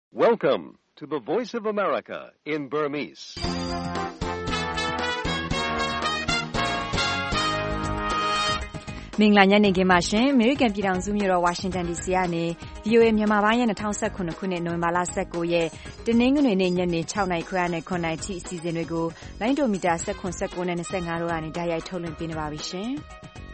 Welcome to the Voice of America in Burmese. ။မင်္ဂလာညနေခင်းပါရှင်။ အမေရိကန်ပြည်ထောင်စုမြို့တော်ဝါရှင်တန် DC ကနေ VOA မြန်မာပိုင်းရဲ့2019ခုနှစ်နိုဝင်ဘာလ19ရက်တနင်္ဂနွေနေ့ညနေ6နာရီခွဲနဲ့9နာရီထိအစီအစဉ်တွေကိုလိုင်းဒိုမီတာ19နဲ့25တို့ကနေတိုက်ရိုက်ထုတ်လွှင့်ပေးနေပါပြီရှင်။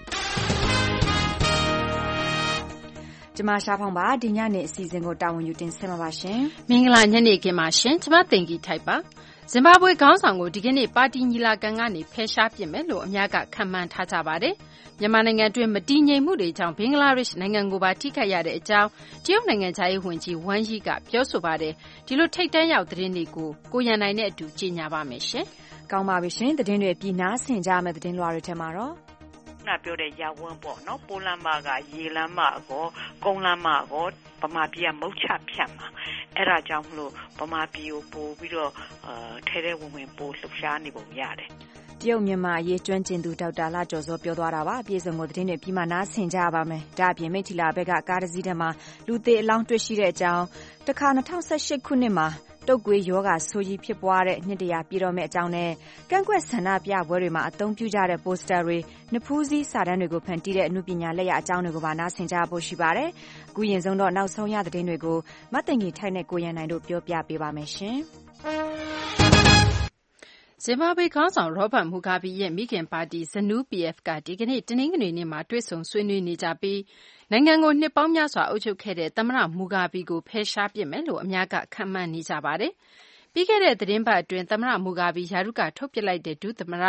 ကျမရှားဖောင်ပါဒီညနေအစီအစဉ်ကိုတာဝန်ယူတင်ဆက်မှာပါရှင်။မင်္ဂလာညနေခင်းပါရှင်။ကျမတင်ကြီးထိုက်ပါ။ဇင်ဘာဘွေခေါင်းဆောင်ကိုဒီကနေ့ပါတီညီလာခံကနေဖယ်ရှားပစ်မယ်လို့အများကခန့်မှန်းထားကြပါတယ်။မြန်မာနိုင်ငံတွင်းမတည်ငြိမ်မှုတွေကြောင့်ဘင်္ဂလားဒေ့ရှ်နိုင်ငံကိုပါထိခိုက်ရတဲ့အကြောင်းတရုတ်နိုင်ငံသားရေးဝန်ကြီးဝမ်ယီကပြောဆိုပါတယ်။ဒီလိုထိတ်တန့်ရောက်သတင်းတွေကိုကိုရန်နိုင်နဲ့အတူကြီးညာပါမယ်ရှင်။ကောင်းပါပြီရှင်။သတင်းတွေပြည်နာဆင်ကြမယ့်သတင်းလွှာတွေထဲမှာတော့ပြောတဲ့ရဝန်းပေါ့နော်ပိုလန်မာကရေလမ်းမကောကုန်းလမ်းမကောဗမာပြည်ကမုတ်ချဖြတ်မှာအဲ့ဒါကြောင့်မလို့ဗမာပြည်ကိုပို့ပြီးတော့ထဲထဲဝင်ပို့လှုပ်ရှားနေပုံရတယ်တရုတ်မြန်မာအရေးကျွမ်းကျင်သူဒေါက်တာလကျော်စောပြောသွားတာပါအပြည့်စုံကိုသတင်းတွေပြီးမှနားဆင်ကြပါမယ်ဒါအပြင်မိထီလာဘက်ကကားတစ်စီးထဲမှာလူသေးအလောင်းတွေ့ရှိတဲ့အကြောင်းတခါ2018ခုနှစ်မှာတုတ်ကွေးယောဂဆိုးကြီးဖြစ်ပွားတဲ့နှစ်တရာပြည်တော်မဲ့အကြောင်းနဲ့ကန့်ကွက်ဆန္ဒပြပွဲတွေမှာအသုံးပြုကြတဲ့ပိုစတာတွေနဖူးစည်းစာတမ်းတွေကိုဖန်တီးတဲ့အမှုပညာလက်ရအကြောင်းတွေကိုပါနားဆင်ကြဖို့ရှိပါတယ်အခုရင်ဆုံးတော့နောက်ဆုံးရသတင်းတွေကိုမတ်တင်ကြီးထိုက်နဲ့ကိုရန်နိုင်တို့ပြောပြပေးပါမယ်ရှင်ဇင်ဘာဘွေခေါင်းဆောင်ရောဘတ်မူဂါဘီရဲ့မိခင်ပါတီ ZANU-PF ကဒီကနေ့တနင်္ဂနွေနေ့မှာတွေ့ဆုံဆွေးနွေးနေကြပြီးနိုင်ငံကိုနှစ်ပေါင်းများစွာအုပ်ချုပ်ခဲ့တဲ့သမ္မတမူဂါဘီကိုဖယ်ရှားပစ်မယ်လို့အများကခန့်မှန်းနေကြပါတယ်။ပြီးခဲ့တဲ့သတင်းပတ်အတွင်းသမ္မတမူဂါဘီရာထူးကထုတ်ပစ်လိုက်တဲ့ဒုသမ္မတ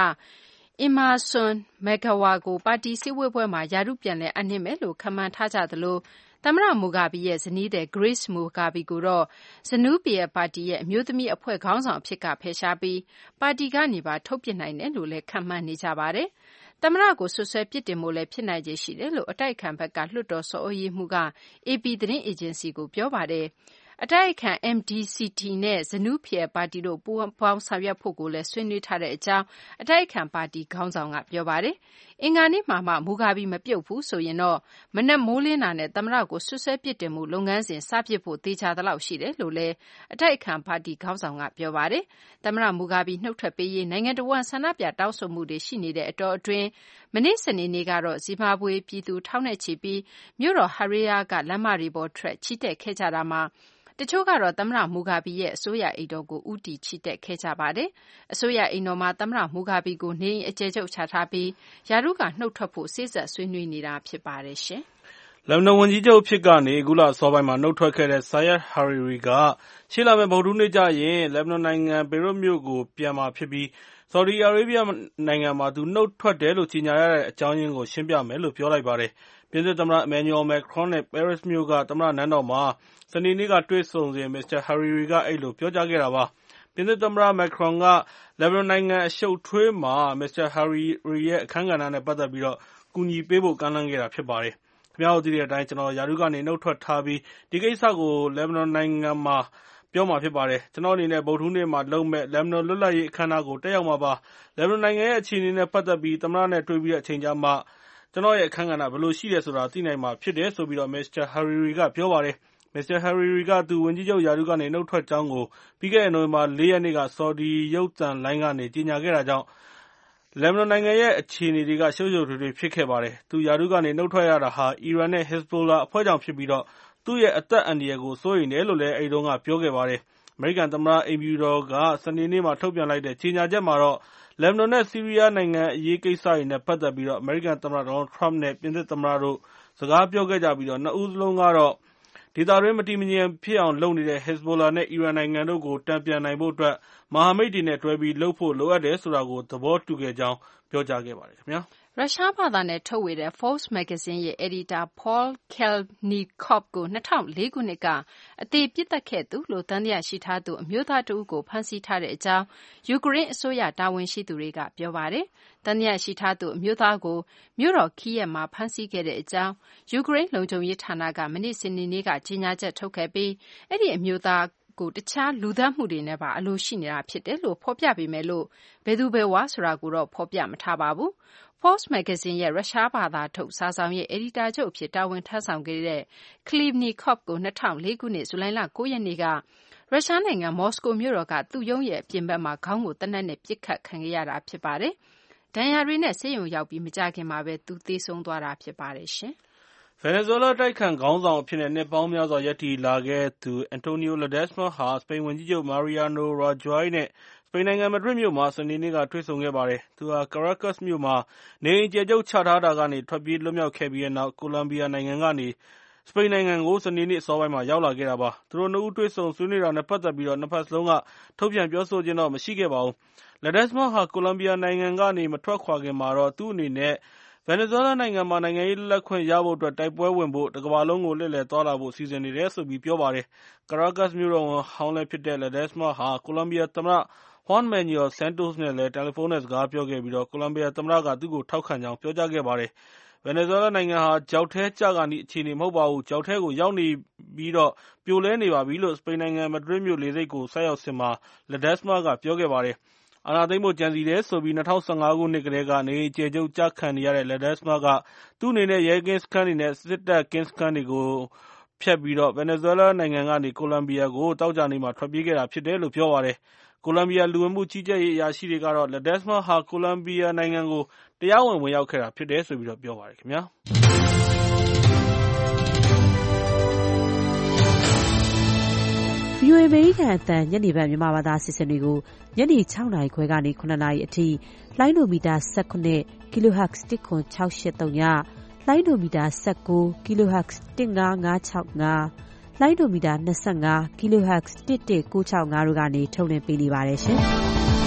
Emmerson Mnangagwaကိုပါတီစည်းဝေးပွဲမှာရာထူးပြန်လည်အပ်နှင်းမယ်လို့ခန့်မှန်းထားကြသလိုသမ္မတမူဂါဘီရဲ့ဇနီးသည် Grace Mugabe ကိုတော့ ZANU-PF ပါတီရဲ့အမျိုးသမီးအဖွဲ့ခေါင်းဆောင်အဖြစ်ကဖယ်ရှားပြီးပါတီကနေပါထုတ်ပစ်နိုင်တယ်လို့လည်းခန့်မှန်းနေကြပါတယ်။သမ္မတကိုဆွဆွဲပစ်တင်ဖို့လည်းဖြစ်နိုင်ခြေရှိတယ်လို့အတိုက်အခံဘက်ကလွှတ်တော်ဆော်ဩရေးမှူးက AP သတင်းအေဂျင်စီကိုပြောပါတယ်။အတိုက်အခံ MDCT နဲ့ ZANU-PF ပါတီတို့ပူးပေါင်းဆောင်ရွက်ဖို့ကိုလည်းဆွေးနွေးထားတဲ့အကြောင်းအတိုက်အခံပါတီခေါင်းဆောင်ကပြောပါတယ်။အင်္ဂါနေ့မှာမှမူဂါဘီမပြုတ်ဘူးဆိုရင်တော့မနက်မိုးလင်းတာနဲ့သမ္မတကိုဆွဆွဲပစ်တင်မှုလုပ်ငန်းစဉ်စပစ်ဖို့သေချာသလောက်ရှိတယ်လို့လည်းအတိုက်အခံပါတီခေါင်းဆောင်ကပြောပါတယ်။သမ္မတမူဂါဘီနှုတ်ထွက်ပေးရေးနိုင်ငံတော်ဝန်ဆန္ဒပြတောင်းဆိုမှုတွေရှိနေတဲ့အတောအတွင်းမနေ့စနေနေ့ကတော့ဇီဘာဘွေပြည်သူထောင်နဲ့ချီပြီးမြို့တော်ဟာရီယာကလမ်းမတွေပေါ်ထွက်ချီတက်ခဲ့ကြတာမှာတချို့ကတော့သမ္မတမူဂါဘီရဲ့အစိုးရအိမ်တော်ကိုဦးတည်ချီတက်ခဲ့ကြပါတယ်။အစိုးရအိမ်တော်မှာသမ္မတမူဂါဘီကိုနေအိမ်အကျယ်ချုပ်ချထားပြီးရာထူးကနှုတ်ထွက်ဖို့စေ့စပ်ဆွေးနွေးနေတာဖြစ်ပါတယ်ရှင်။လက်ဘနွန်ဝန်ကြီးချုပ်ဖြစ်ကနေအခုလအစောပိုင်းမှာနှုတ်ထွက်ခဲ့တဲ့ Saad Hariri ကရှေ့လာမယ့်ဗုဒ္ဓဟူးနေ့ကျရင်လက်ဘနွန်နိုင်ငံဘေရွတ်မြို့ကိုပြန်မှာဖြစ်ပြီးဆော်ဒီအာရေးဗျနိုင်ငံမှာသူနှုတ်ထွက်တယ်လို့ကြေညာရတဲ့အကြောင်းရင်းကိုရှင်းပြမယ်လို့ပြောလိုက်ပါတယ်။ပြင်သစ်သမ္မတ Emmanuel Macron နဲ့ ပဲရစ်မြို့ကသမ္မတနန်းတော်မှာစနေနေ့ကတွေ့ဆုံစဉ်မစ္စတာ Hariri ကအဲဒီလိုပြောကြားခဲ့တာပါ။ပြင်သစ်သမ္မတ Macron ကလက်ဘနွန်နိုင်ငံအရှုပ်အထွေးမှာမစ္စတာ Hariri ရဲ့အခန်းကဏ္ဍနဲ့ပတ်သက်ပြီးကူညီပေးဖို့ကမ်းလှမ်းခဲ့တာဖြစ်ပါတယ်။ခင်ဗျားတို့သိတဲ့အတိုင်းကျနော်ရာထူးကနေနှုတ်ထွက်ထားပြီးဒီကိစ္စကိုလက်ဘနွန်နိုင်ငံမှာပြောမှာဖြစ်ပါတယ်။ကျနော့်အနေနဲ့ဗုဒ္ဓဟူးနေ့မှာလုပ်မယ့်လက်ဘနွန်လွတ်လပ်ရေးအခမ်းအနားကိုတက်ရောက်မှာပါ။လက်ဘနွန်နိုင်ငံရဲ့အခြေအနေနဲ့ပတ်သက်ပြီးသမ္မတနဲ့တွေ့ပြီးတဲ့အချိန်ကျမှကျနော့်ရဲ့အခန်းကဏ္ဍဘယ်လိုရှိတယ်ဆိုတာသိနိုင်မှာဖြစ်တယ်ဆိုပြီးမစ္စတာ Hariri ကပြောပါတယ်။မစ္စတာ Hariri ကသူဝန်ကြီးချုပ်ရာထူးကနေနှုတ်ထွက်ကြောင်းကိုပြီးခဲ့တဲ့နိုဝင်ဘာ4 ရက်နေ့ကဆော်ဒီရုပ်သံလိုင်းကနေကြေညာခဲ့တာကြောင့်လက်ဘနွန်နိုင်ငံရဲ့အခြေအနေတွေကရှုပ်ရှုပ်ထွေးထွေးဖြစ်ခဲ့ပါတယ်။သူရာထူးကနေနှုတ်ထွက်ရတာဟာအီရန်နဲ့ Hezbollah အဖွဲ့ကြောင့်ဖြစ်ပြီးသူ့ရဲ့အသက်အန္တရာယ်ကိုစိုးရိမ်တယ်လို့လည်းအဲဒီတုန်းကပြောခဲ့ပါတယ်။အမေရိကန်သမ္မတအိမ်ဖြူတော်ကစနေနေ့မှာထုတ်ပြန်လိုက်တဲ့ကြေညာချက်မှာတော့လက်ဘနွန်နဲ့ဆီးရီးယားနိုင်ငံအရေးကိစ္စတွေနဲ့ပတ်သက်ပြီးအမေရိကန်သမ္မတ Donald Trump နဲ့ပြင်သစ်သမ္မတတို့စကားပြောခဲ့ကြပြီးနှစ်ဦးစလုံးကတော့ဒေသတွင်းမတည်မငြိမ်ဖြစ်အောင်လုပ်နေတဲ့ Hezbollah နဲ့အီရန်နိုင်ငံတို့ကိုတန်ပြန်နိုင်ဖို့အတွက်မဟာမိတ်တွေနဲ့တွဲပြီးလုပ်ဖို့လိုအပ်တယ်ဆိုတာကိုသဘောတူခဲ့ကြောင်းပြောကြားခဲ့ပါတယ်ခင်ဗျာ။ရုရှားဘာသာနဲ့ထုတ်ဝေတဲ့ Forbes မဂ္ဂဇင်းရဲ့အယ်ဒီတာ Paul Kelnikov ကို2004ခုနှစ်ကအသေပစ်သတ်ခဲ့သူလို့သံသယရှိထားသူအမျိုးသားတဦးကိုဖမ်းဆီးထားတဲ့အကြောင်းယူကရိန်းအစိုးရတာဝန်ရှိသူတွေကပြောပါတယ်။သံသယရှိထားသူအမျိုးသားကိုမြို့တော် Kyiv မှာဖမ်းဆီးခဲ့တဲ့အကြောင်းယူကရိန်းလုံခြုံရေးဌာနကမနေ့စနေနေ့ကကြေညာချက်ထုတ်ခဲ့ပြီးအဲဒီအမျိုးသားကိုတခြားလူသတ်မှုတွေနဲ့ပါအလိုရှိနေတာဖြစ်တယ်လို့ဖော်ပြပေမဲ့လို့ဘယ်သူဘယ်ဝါဆိုတာကိုတော့ဖော်ပြမထားပါဘူး။ Forbes မဂ္ဂဇင်းရဲ့ရုရှားဘာသာထုတ်စာစောင်ရဲ့အယ်ဒီတာချုပ်အဖြစ်တာဝန်ထမ်းဆောင်ခဲ့တဲ့ Khlyvnikov ကို2004 ခုနှစ်ဇူလိုင်လ 9 ရက်နေ့ကရုရှားနိုင်ငံမော်စကိုမြို့တော်ကသူ့ရုံးရဲ့အပြင်ဘက်မှာခေါင်းကိုသေနတ်နဲ့ပစ်ခတ်ခံခဲ့ရတာဖြစ်ပါတယ်။ဒဏ်ရာတွေနဲ့ဆေးရုံရောက်ပြီးမကြာခင်မှာပဲသူသေဆုံးသွားတာဖြစ်ပါတယ်ရှင်။ဗင်နီဇွဲလားတိုက်ခံခေါင်းဆောင်အဖြစ်နဲ့နှစ်ပေါင်းများစွာရပ်တည်လာခဲ့သူ Antonio Ledesma ဟာစပိန်ဝန်ကြီးချုပ် Mariano Rajoy နဲ့စပိန်နိုင်ငံမဒရစ်မြို့မှာစနေနေ့ကတွေ့ဆုံခဲ့ပါတယ်။ သူဟာ Caracas မြို့မှာနေအိမ်အကျယ်ချုပ်ချထားတာကနေထွက်ပြေးလွတ်မြောက်ခဲ့ပြီးတဲ့နောက်ကိုလံဘီယာနိုင်ငံကနေစပိန်နိုင်ငံကိုစနေနေ့အစောပိုင်းမှာရောက်လာခဲ့တာပါ။ သူတို့နှစ်ဦးတွေ့ဆုံဆွေးနွေးတာနဲ့ပတ်သက်ပြီးနှစ်ဖက်စလုံးကထုတ်ပြန်ပြောဆိုခြင်းတော့မရှိခဲ့ပါဘူး။ Ledesma ဟာကိုလံဘီယာနိုင်ငံကနေမထွက်ခွာခင်မှာတော့သူ့အနေနဲ့ဗင်နီဇွဲလားနိုင်ငံမှာနိုင်ငံရေးလွတ်လပ်ခွင့်ရဖို့အတွက်တိုက်ပွဲဝင်ဖို့တကမ္ဘာလုံးကိုလှည့်လည်သွားလာဖို့စီစဉ်နေတယ်လို့ပြောပါတယ်။ Caracas မြို့တော်ဝန်ဟောင်းလည်းဖြစ်တဲ့ Ledesma ဟာကိုလံဘီယာသမ္မတJuan Manuel Santos နဲ့လည်းတယ်လီဖုန်းနဲ့စကားပြောခဲ့ပြီးကိုလံဘီယာသမ္မတကသူ့ကိုထောက်ခံကြောင်းပြောကြားခဲ့ပါတယ်။ ဗင်နီဇွဲလားနိုင်ငံဟာချောက်ထဲကျခါနီးအခြေအနေမဟုတ်ပါဘူး။ ချောက်ထဲကိုရောက်နေပြီးပြိုလဲနေပါပြီလို့စပိန်နိုင်ငံမဒရစ်မြို့လေဆိပ်ကိုဆိုက်ရောက်စဉ်မှာLedesma ကပြောခဲ့ပါတယ်။ အာဏာသိမ်းဖို့ကြံစည်တယ်ဆိုပြီး2015 ခုနှစ်ကတည်းကနေအိမ်အကျယ်ချုပ်ကျခံနေရတဲ့Ledesma ကသူ့အနေနဲ့ရဲကင်းစခန်းတွေနဲ့စစ်တပ်ကင်းစခန်းတွေကိုဖြတ်ပြီးဗင်နီဇွဲလားနိုင်ငံကနေကိုလံဘီယာကိုသောကြာနေ့မှာထွက်ပြေးခဲ့တာဖြစ်တယ်လို့ပြောပါတယ်။ ကိုလံဘီယာလူဝင်မှုကြီးကြပ်ရေးအရာရှိတွေကတော့Ledesma ဟာကိုလံဘီယာနိုင်ငံကိုတရားဝင်ရောက်ခဲ့တာဖြစ်တယ်လို့ပြောပါတယ်ခင်ဗျာ။ VOA အမေရိကန်အသံညနေပိုင်းမြန်မာဘာသာအစီအစဉ်တွေကိုညနေ 6 နာရီခွဲကနေ 9 နာရီအထိလိုင်းဒိုမီတာ 19 kHz 10683ညလိုင်းဒိုမီတာ 19 kHz 15565လိုင်းဒိုမီတာ 25 kHz 11965တို့ကနေထုတ်လွှင့်ပေးနေပါတယ်ရှင်။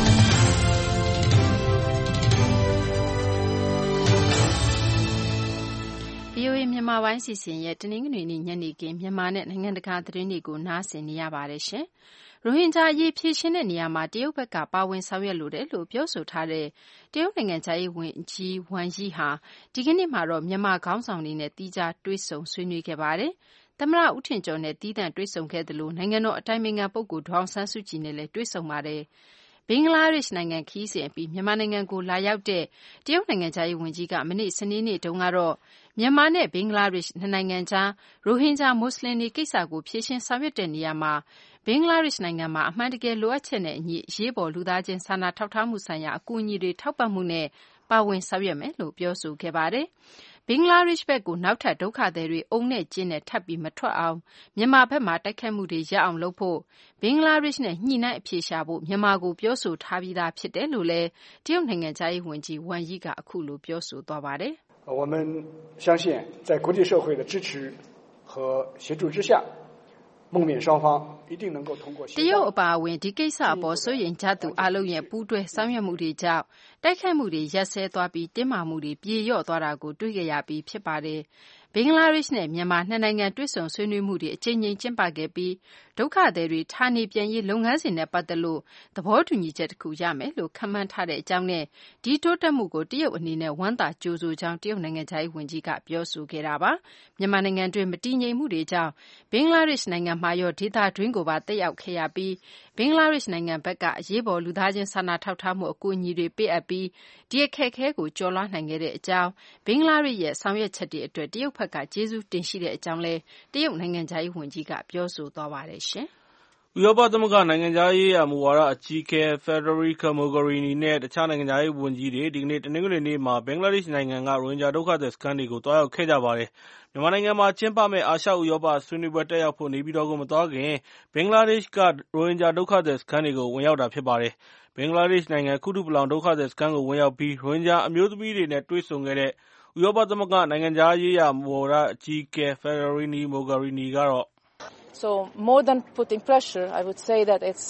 VOA မြန်မာပိုင်းစီစဉ်ရဲ့တနင်္ဂနွေနေ့ညနေခင်းမြန်မာနဲ့နိုင်ငံတကာသတင်းတွေကိုနားဆင်နေရပါတယ်ရှင်။ ရိုဟင်ဂျာအရေးဖြေရှင်းတဲ့နေရာမှာတရုတ်ဘက်ကပါဝင်ဆောင်ရွက်လိုတယ်လို့ပြောဆိုထားတဲ့တရုတ်နိုင်ငံခြားရေးဝန်ကြီးဝမ်ယီဟာဒီကနေ့မှာတော့မြန်မာခေါင်းဆောင်တွေနဲ့သီးခြားတွေ့ဆုံဆွေးနွေးခဲ့ပါတယ်။သမ္မတဦးထင်ကျော်နဲ့သီးသန့်တွေ့ဆုံခဲ့သလိုနိုင်ငံတော်အတိုင်ပင်ခံပုဂ္ဂိုလ်ဒေါ်အောင်ဆန်းစုကြည်နဲ့လည်းတွေ့ဆုံပါတယ်။ဘင်္ဂလားဒေ့ရှ်နိုင်ငံခရီးစဉ်အပြီးမြန်မာနိုင်ငံကိုလာရောက်တဲ့တရုတ်နိုင်ငံခြားရေးဝန်ကြီးကမနေ့စနေနေ့တုန်းကတော့မြန်မာနဲ့ဘင်္ဂလားဒေ့ရှ်နှစ်နိုင်ငံကြားရိုဟင်ဂျာမွတ်စလင်တွေကိစ္စကိုဖြေရှင်းဆောင်ရွက်တဲ့နေရာမှာဘင်္ဂလားဒေ့ရှ်နိုင်ငံမှာအမှန်တကယ်လိုအပ်ချက်နဲ့အညီအရေးပေါ်လူသားချင်းစာနာထောက်ထားမှုဆိုင်ရာအကူအညီတွေထောက်ပံ့မှုနဲ့ပါဝင်ဆောင်ရွက်မယ်လို့ပြောဆိုခဲ့ပါတယ်။ဘင်္ဂလားဒေ့ရှ်ဘက်ကိုနောက်ထပ်ဒုက္ခသည်တွေအုံနဲ့ကျင်းနဲ့ထပ်ပြီးမထွက်အောင်မြန်မာဘက်မှာတိုက်ခိုက်မှုတွေရပ်အောင်လုပ်ဖို့ဘင်္ဂလားဒေ့ရှ်နဲ့ညှိနှိုင်းအဖြေရှာဖို့မြန်မာကိုပြောဆိုထားပြီးသားဖြစ်တယ်လို့လည်းတရုတ်နိုင်ငံခြားရေးဝန်ကြီးဝမ်ယီကအခုလိုပြောဆိုသွားပါတယ်။我们相信在国际社会的支持和协助之下孟缅双方一定能够通过တရုတ်အပါအဝင်ဒီကိစ္စအပေါ်စိုးရိမ်ကြသူအလုံးရဲ့ပူးတွဲဆောင်ရွက်မှုတွေကြောင့်တိုက်ခိုက်မှုတွေရပ်ဆဲသွားပြီးတင်းမာမှုတွေပြေလျော့သွားတာကိုတွေ့ကြရပြီးဖြစ်ပါတယ်။ဘင်္ဂလားဒေ့ရှ်နဲ့မြန်မာနှစ်နိုင်ငံတွေ့ဆုံဆွေးနွေးမှုတွေအကြိမ်ကြိမ်ကျင်းပခဲ့ပြီးဒုက္ခသည်တွေဌာနေပြန်ရေးလုပ်ငန်းစဉ်နဲ့ပတ်သက်လို့သဘောတူညီချက်တစ်ခုရမယ်လို့ခန့်မှန်းထားတဲ့အကြောင်းနဲ့ဒီတိုးတက်မှုကိုတရုတ်အနေနဲ့ဝမ်းသာကြိုဆိုကြောင်းတရုတ်နိုင်ငံခြားရေးဝန်ကြီးကပြောဆိုခဲ့တာပါ။မြန်မာနိုင်ငံတွင်းမတည်ငြိမ်မှုတွေကြောင့်ဘင်္ဂလားဒေ့ရှ်နိုင်ငံမှာရောဒေသတွင်းကိုပါတက်ရောက်ခဲ့ရပြီးဘင်္ဂလားဒေ့ရှ်နိုင်ငံဘက်ကအရေးပေါ်လူသားချင်းစာနာထောက်ထားမှုအကူအညီတွေပေးအပ်ပြီးဒီအခက်အခဲကိုကျော်လွှားနိုင်ခဲ့တဲ့အကြောင်းဘင်္ဂလားဒေ့ရှ်ရဲ့ဆောင်ရွက်ချက်တွေအတွက်တရုတ်ဘက်ကကျေးဇူးတင်ရှိတဲ့အကြောင်းလည်းတရုတ်နိုင်ငံခြားရေးဝန်ကြီးကပြောဆိုသွားပါတယ်ရှင်။ဥရောပသမဂ္ဂနိုင်ငံခြားရေးရာမူဝါဒအကြီးအကဲ Federica Mogherini နဲ့တခြားနိုင်ငံခြားရေးဝန်ကြီးတွေဒီကနေ့တနင်္ဂနွေနေ့မှာဘင်္ဂလားဒေ့ရှ်နိုင်ငံကရိုဟင်ဂျာဒုက္ခသည်စခန်းတွေကိုသွားရောက်ခဲ့ကြပါတယ်။မြန်မာနိုင်ငံမှာကျင်းပမယ့်အာရှဥရောပဆွေးနွေးပွဲတက်ရောက်ဖို့နေပြည်တော်ကိုမသွားခင်ဘင်္ဂလားဒေ့ရှ်ကရိုဟင်ဂျာဒုက္ခသည်စခန်းတွေကိုဝင်ရောက်တာဖြစ်ပါတယ်။ဘင်္ဂလားဒေ့ရှ်နိုင်ငံကုတုပလောင်ဒုက္ခသည်စခန်းကိုဝင်ရောက်ပြီးရိုဟင်ဂျာအမျိုးသမီးတွေနဲ့တွေ့ဆုံခဲ့တဲ့ဥရောပသမဂ္ဂနိုင်ငံခြားရေးရာမူဝါဒအကြီးအကဲ Federica Mogherini ကတော့ So more than putting pressure, I would say that it's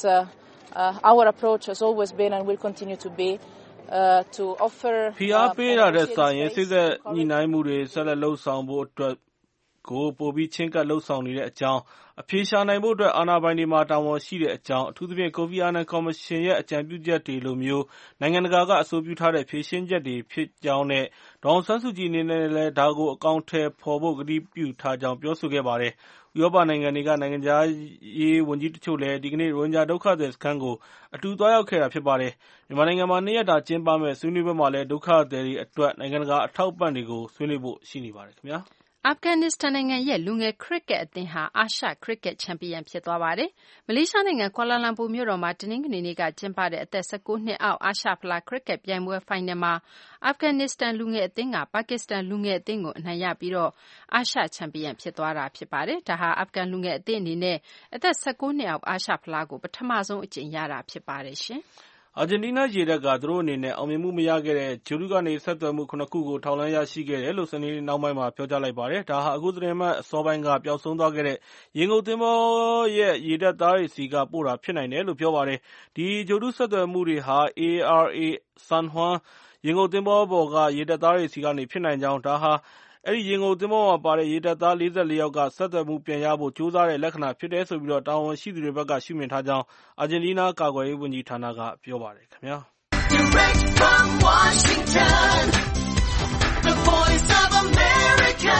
our approach has always been and will continue to be to offer ဖိအားပေးတာတဲ့စာရင်စိစက်ညှိနှိုင်းမှုတွေဆက်လက်လှုပ်ဆောင်ဖို့အတွက်ကိုပိုပြီးချင်းကပ်လှုပ်ဆောင်နေတဲ့အကြောင်းအဖြေရှာနိုင်ဖို့အတွက်အာဏာပိုင်တွေမှာတာဝန်ရှိတဲ့အကြောင်းအထူးသဖြင့်ကိုဖီအာနန်ကော်မရှင်ရဲ့အကြံပြုချက်တွေလိုမျိုးနိုင်ငံတကာကအဆိုပြုထားတဲ့ဖြေရှင်းချက်တွေဖြစ်ကြောင်းနဲ့ဒေါ်အောင်ဆန်းစုကြည်အနေနဲ့လည်းဒါကိုအကောင်အထည်ဖော်ဖို့ကတိပြုထားကြောင်းပြောဆိုခဲ့ပါတယ်။ဥရောပနိုင်ငံတွေကနိုင်ငံခြားရေးဝန်ကြီးတချို့လည်းဒီကနေ့ရိုဟင်ဂျာဒုက္ခသည်စခန်းကိုအတူသွားရောက်ခဲ့တာဖြစ်ပါတယ်။မြန်မာနိုင်ငံမှာ2 ရက်တာကျင်းပမယ့်ဆွေးနွေးပွဲမှာလည်းဒုက္ခသည်တွေအတွက်နိုင်ငံတကာအထောက်အပံ့တွေကိုဆွေးနွေးဖို့ရှိနေပါတယ်ခင်ဗျာ။အာဖဂန်နစ္စတန်နိုင်ငံရဲ့လူငယ်ခရစ်ကက်အသင်းဟာအာရှခရစ်ကက်ချန်ပီယံဖြစ်သွားပါတယ်။မလေးရှားနိုင်ငံကွာလာလမ်ပူမြို့တော်မှာတနင်္ဂနွေနေ့ကကျင်းပတဲ့အသက်19နှစ်အောက်အာရှဖလားခရစ်ကက်ပြိုင်ပွဲဖိုင်နယ်မှာအာဖဂန်နစ္စတန်လူငယ်အသင်းကပါကစ္စတန်လူငယ်အသင်းကိုအနိုင်ရပြီးအာရှချန်ပီယံဖြစ်သွားတာဖြစ်ပါတယ်။ဒါဟာအာဖဂန်လူငယ်အသင်းအနေနဲ့အသက်19နှစ်အောက်အာရှဖလားကိုပထမဆုံးအကြိမ်ရတာဖြစ်ပါတယ်ရှင်။အာဂျင်တီးနားရေတပ်ကသူတို့အနေနဲ့အောင်မြင်မှုမရခဲ့တဲ့ဂျိုလုကနေဆက်သွယ်မှု7 ခုကိုထောက်လှမ်းရရှိခဲ့တယ်လို့စနေနေ့နောက်ပိုင်းမှာပြောကြားလိုက်ပါတယ်။ဒါဟာအခုသတင်းမှအစောပိုင်းကပျောက်ဆုံးသွားခဲ့တဲ့ရေငုပ်သင်္ဘောရဲ့ရေတပ်သားတွေစီကပို့တာဖြစ်နိုင်တယ်လို့ပြောပါတယ်။ဒီဂျိုလုဆက်သွယ်မှုတွေဟာ ARA San Juan ရေငုပ်သင်္ဘောပေါ်ကရေတပ်သားတွေစီကနေဖြစ်နိုင်ကြောင်းဒါဟာအဲဒီရေငုပ်သင်္ဘောမှာပါတဲ့ရေတပ်သား44ယောက်ကဆက်သွယ်မှုပြန်ရဖို့ကြိုးစားတဲ့လက္ခဏာဖြစ်တယ်ဆိုပြီးတာဝန်ရှိသူတွေဘက်ကရှုမြင်ထားကြောင်းအာဂျင်တီးနားကာကွယ်ရေးဝန်ကြီးဌာနကပြောပါတယ်ခင်ဗျာ။ Direct from Washington, the voice of America,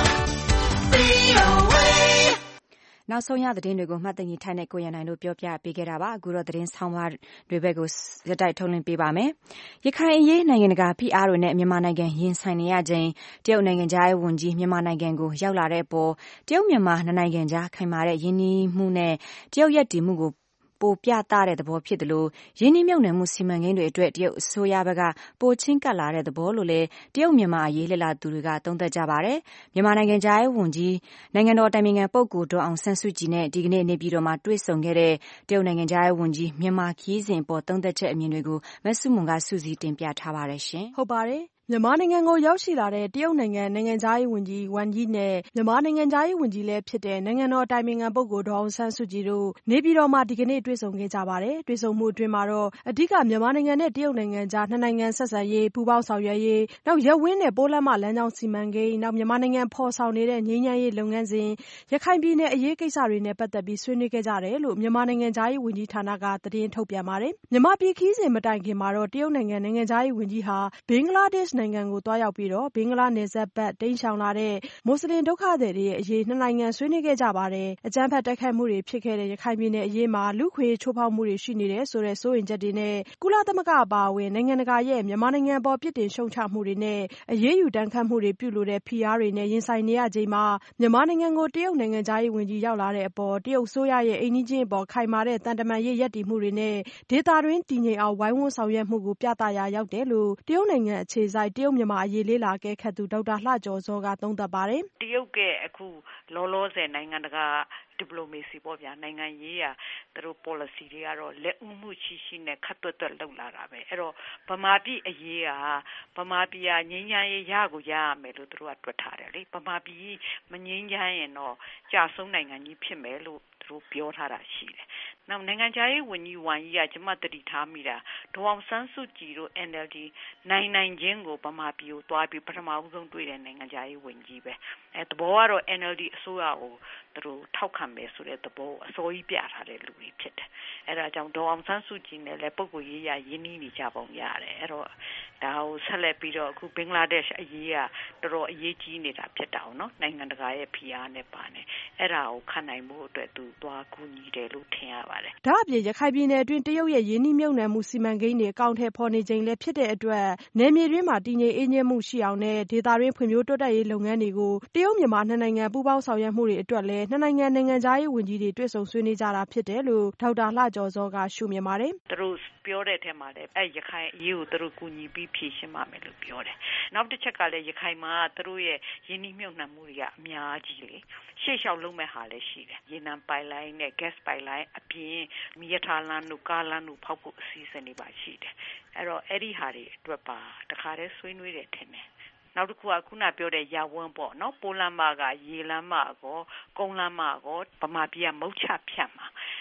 VOA. နောက်ဆုံးရသတင်းတွေကိုမှတ်သိမ်းထိုင်တဲ့ကိုရန်နိုင်တို့ပြောပြပေးခဲ့တာပါအခုတော့သတင်းဆောင်မတွေဘက်ကိုရတိုက်ထုတ်လင်းပေးပါမယ်ရခိုင်အရေးနိုင်ငံတကာဖိအားတွေနဲ့မြန်မာနိုင်ငံရင်ဆိုင်နေရခြင်းတရုတ်နိုင်ငံသားရဲ့ဝန်ကြီးမြန်မာနိုင်ငံကိုရောက်လာတဲ့အပေါ်တရုတ်မြန်မာနိုင်ငံကြားခိုင်မာတဲ့ယင်းနှီးမှုနဲ့တရုတ်ရဲ့တည်မှုကိုပိုပြသတဲ့သဘောဖြစ်တယ်လို့ရင်းနှီးမြှုပ်နှံမှုစီမံကိန်းတွေအတွက်တရုတ်အစိုးရဘက်ကပိုချင်းကပ်လာတဲ့သဘောလို့လည်းတရုတ်မြန်မာအရေးလှည့်လာသူတွေကသုံးသပ်ကြပါတယ်မြန်မာနိုင်ငံသားရဲ့ဝန်ကြီးနိုင်ငံတော်တိုင်ပင်ခံပုဂ္ဂိုလ်ဒေါ်အောင်ဆန်းစုကြည်နဲ့ဒီကနေ့နေပြည်တော်မှာတွေ့ဆုံခဲ့တဲ့တရုတ်နိုင်ငံသားရဲ့ဝန်ကြီးမြန်မာခရီးစဉ်ပေါ်သုံးသပ်ချက်အမြင်တွေကိုမဆုမွန်ကစုစည်းတင်ပြထားပါတယ်ရှင်ဟုတ်ပါတယ်မြန်မာနိုင်ငံကိုရောက်ရှိလာတဲ့တရုတ်နိုင်ငံနိုင်ငံသားရေးဝန်ကြီးဝမ်ယီနဲ့မြန်မာနိုင်ငံသားရေးဝန်ကြီးလည်းဖြစ်တဲ့နိုင်ငံတော်တိုင်ပင်ခံပုဂ္ဂိုလ်ဒေါ်အောင်ဆန်းစုကြည်တို့နေပြည်တော်မှာဒီကနေ့တွေ့ဆုံခဲ့ကြပါတယ်။တွေ့ဆုံမှုအတွင်းမှာတော့အဓိကမြန်မာနိုင်ငံနဲ့တရုတ်နိုင်ငံကြားနှစ်နိုင်ငံဆက်ဆံရေးပူးပေါင်းဆောင်ရွက်ရေးနောက်ရပ်ဝန်းနဲ့ပိုးလမ်းမလမ်းကြောင်းစီမံကိန်းနောက်မြန်မာနိုင်ငံဖော်ဆောင်နေတဲ့ငြိမ်းချမ်းရေးလုပ်ငန်းစဉ်ရခိုင်ပြည်နယ်အရေးကိစ္စတွေနဲ့ပတ်သက်ပြီးဆွေးနွေးခဲ့ကြတယ်လို့မြန်မာနိုင်ငံသားရေးဝန်ကြီးဌာနကသတင်းထုတ်ပြန်ပါတယ်။မြန်မာပြည်ခရီးစဉ်မတိုင်ခင်မှာတော့တရုတ်နိုင်ငံနိုင်ငံသားရေးဝန်ကြီးဟာဘင်္ဂလားဒေ့ရှ်နိုင်ငံကိုသွားရောက်ပြီးဘင်္ဂလားနယ်စပ်ဘက်တိမ်းရှောင်လာတဲ့မွတ်စလင်ဒုက္ခသည်တွေရဲ့အရေးနှစ်နိုင်ငံဆွေးနွေးခဲ့ကြပါတယ်။အကြမ်းဖက်တိုက်ခိုက်မှုတွေဖြစ်ခဲ့တဲ့ရခိုင်ပြည်နယ်အရေးမှာလူ့ခွင့်ချိုးဖောက်မှုတွေရှိနေတယ်ဆိုတဲ့စိုးရိမ်ချက်တွေနဲ့ကုလသမဂ္ဂအပါအဝင်နိုင်ငံတကာရဲ့မြန်မာနိုင်ငံပေါ်ပြစ်တင်ရှုံချမှုတွေနဲ့အရေးယူတန်းခတ်မှုတွေပြုလိုတဲ့ဖိအားတွေနဲ့ရင်ဆိုင်နေရချိန်မှာမြန်မာနိုင်ငံကိုတရုတ်နိုင်ငံသားရေးဝန်ကြီးရောက်လာတဲ့အပေါ်တရုတ်အစိုးရရဲ့အိမ်နီးချင်းအပေါ်ခိုင်မာတဲ့တန်တမာရေးရပ်တည်မှုတွေနဲ့ဒေသတွင်းတည်ငြိမ်အောင်ဝိုင်းဝန်းဆောင်ရွက်မှုကိုပြသရာရောက်တယ်လို့တရုတ်နိုင်ငံအခြေစိုက်တရုတ်မြန်မာအရေးလေးလာကဲခတ်သူဒေါက်တာလှကျော်စောကသုံးသပ်ပါတယ်တရုတ်ကအခုလောလောဆယ်နိုင်ငံတကာdiplomacy ပေါ့ဗျာနိုင်ငံရေးရာသူတို့ policy တွေကတော့လက်ဦးမှုရှိနဲ့ခတ်တွတ်လောက်လာတာပဲအဲ့တော့ဗမာပြည်အရေးကဗမာပြည်ကငြိမ်းချမ်းရေးရကိုရရမယ်လို့သူတို့ကတွက်ထားတယ်လေဗမာပြည်မငြိမ်းချမ်းရင်တော့ကြာဆုံးနိုင်ငံကြီးဖြစ်မယ်လို့သူတို့ပြောထားတာရှိတယ်နောက်နိုင်ငံခြားရေးဝန်ကြီးဝမ်ယီကကျွန်မတတိထားမိတာဒေါ်အောင်ဆန်းစုကြည်တို့ NLD နိုင်ချင်းကိုဗမာပြည်ကိုသွားပြီးပထမဆုံးတွေ့တဲ့နိုင်ငံခြားရေးဝန်ကြီးပဲအဲသဘောကတော့ NLD အစိုးရကိုသူတို့ထောက်ခံမယ်ဆိုတဲ့သဘောအစိုးရပြထားတဲ့လူတွေဖြစ်တယ်အဲဒါကြောင့်ဒေါ်အောင်ဆန်းစုကြည်နဲ့လည်းပုဂ္ဂိုလ်ရေးရရင်းနှီးနေကြပုံရတယ်အဲ့တော့ဒါကိုဆက်လက်ပြီးတော့အခုဘင်္ဂလားဒေ့ရှ်အရေးကတော်တော်အရေးကြီးနေတာဖြစ်တာနော်နိုင်ငံတကာရဲ့ဖိအားနဲ့ပါနေအဲ့ဒါကိုခံနိုင်မှုအတွက်သူသွားကူညီတယ်လို့ထင်ရပါတယ်ဒါအပြင်ရခိုင်ပြည်နယ်အတွင်းတရုတ်ရဲ့ရင်းနှီးမြှုပ်နှံမှုစီမံကိန်းတွေအကောင့်ထဲပေါ်နေချိန်လည်းဖြစ်တဲ့အတွက်နယ်မြေတွင်းမှာတည်ငြိမ်အေးချမ်းမှုရှိအောင်နဲ့ဒေသတွင်းဖွံ့ဖြိုးတိုးတက်ရေးလုပ်ငန်းတွေကိုတရုတ်မြန်မာနှစ်နိုင်ငံပူးပေါင်းဆောင်ရွက်မှုတွေအတွက်လည်းနှစ်နိုင်ငံနိုင်ငံခြားရေးဝန်ကြီးတွေတွေ့ဆုံဆွေးနွေးကြတာဖြစ်တယ်လို့ဒေါက်တာလှကျော်စောကရှုမြင်ပါတယ်သူတို့ပြောတဲ့အထက်မှာလည်းအဲရခိုင်အရေးကိုသူတို့ကူညီပြီးဖြေရှင်းပါမယ်လို့ပြောတယ်နောက်တစ်ချက်ကလည်းရခိုင်မှာသူတို့ရဲ့ရင်းနှီးမြှုပ်နှံမှုတွေကအများကြီးလေရှေ့လျှောက်လုပ်မဲ့ဟာလည်းရှိတယ်ရေနံပိုက်လိုင်းနဲ့ gas ပိုက်လိုင်းအပြင်မီးရထားလမ်းတို့ကားလမ်းတို့ဖောက်ဖို့အစီအစဉ်တွေပါရှိတယ်အဲ့တော့အဲ့ဒီဟာတွေအတွက်ပါတခါတည်းဆွေးနွေးတယ်ထင်တယ်နောက်တစ်ခုကခုနပြောတဲ့ရဝန်းပေါ့နော်ပိုးလမ်းမကရေလမ်းမကောကုန်းလမ်းမကောဗမာပြည်ကမုတ်ချဖြတ်မှာ